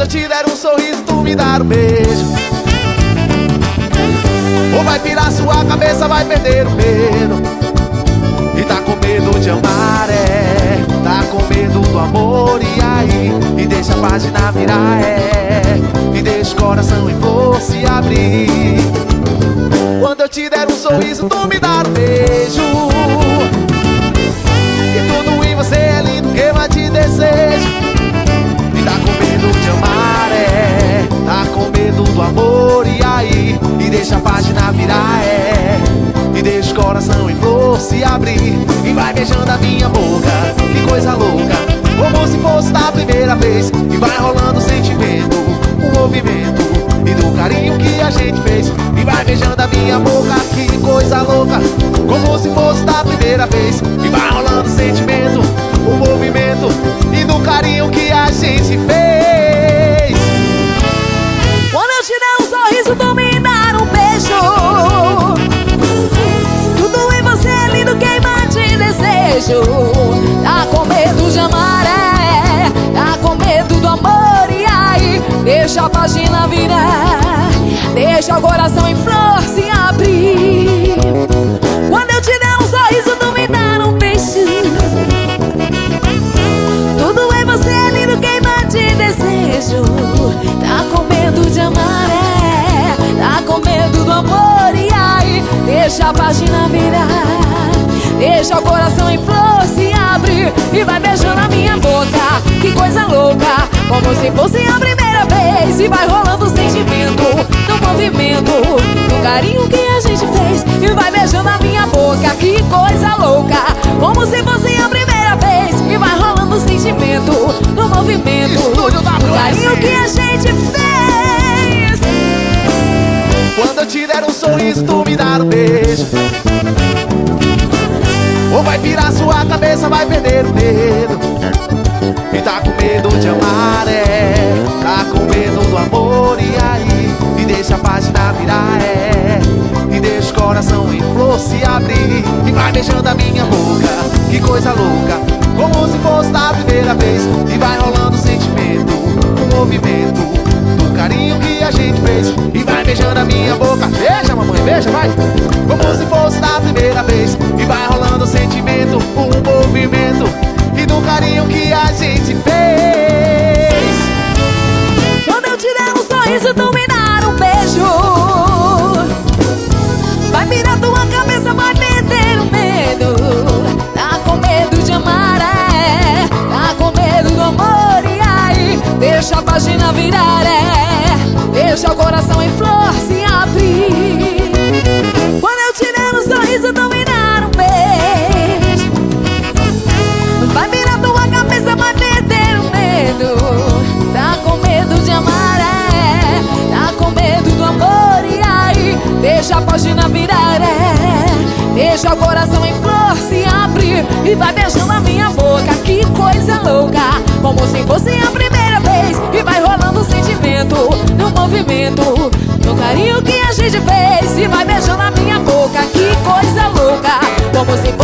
eu te der um sorriso, tu me dar um beijo. Ou vai virar sua cabeça, vai perder o medo. E tá com medo de amar, tá com medo do amor, e aí? E deixa a página virar, e deixa o coração em flor se abrir. Quando eu te der um sorriso, tu me dar um beijo. E tudo em você é lindo, queima de desejo. E tá com medo de amar, tá com medo do amor, e aí? E deixa a página virar, e deixa o coração em flor se abrir. E vai beijando a minha boca, que coisa louca, como se fosse da primeira vez. E vai rolando o sentimento, o movimento e do carinho que a gente fez. E vai beijando a minha boca, que coisa louca, como se fosse da primeira vez. E vai rolando o sentimento, o movimento e do carinho que a gente fez. Quando eu te der um sorriso, tu me dar um beijo. Tudo em você é lindo, queima de desejo. Tá com medo de amar, tá com medo do amor, e aí? Deixa a página virar, deixa o coração em flor se abrir. Quando eu te der um sorriso, tu me dar um beijo. Tudo em você é lindo, queima de desejo. Tá com medo de amar, tá com medo do amor, e aí? Deixa a página virar, deixa o coração em flor se abrir. E vai beijando a minha boca, que coisa louca, como se fosse a primeira vez. E vai rolando o sentimento, no movimento, no carinho que a gente fez. E vai beijando a minha boca, que coisa louca, como se fosse a primeira vez. E vai rolando o sentimento, no movimento, no carinho que a gente fez. Quando eu te der um sorriso, tu me dar um beijo. Ou vai virar sua cabeça, vai perder o medo. E tá com medo de amar, tá com medo do amor, e aí? E deixa a página virar, e deixa o coração em flor se abrir. E vai beijando a minha boca, que coisa louca, como se fosse da primeira vez. E vai rolando o sentimento, o movimento, do carinho que a gente fez. E vai beijando a minha boca, beija mamãe, beija, vai, como se fosse da primeira vez. E vai rolando o sentimento, o movimento e do carinho que a gente fez. Quando eu te der um sorriso, tu me dar um beijo. Vai virar tua cabeça, vai perder o medo. Tá com medo de amar, tá com medo do amor, e aí? Deixa a página virar, deixa o coração em flor se abrir. Quando eu te der um sorriso, tu me dar um beijo. Vai virar tua cabeça, vai perder o medo. Tá com medo de amar, tá com medo do amor, e aí? Deixa a página virar, deixa o coração em flor se abrir. E vai beijando a minha boca, que coisa louca, como se fosse a primeira vez. E vai rolando o sentimento, no movimento, no carinho que a gente fez. E vai beijando a minha boca, que coisa louca, como se fosse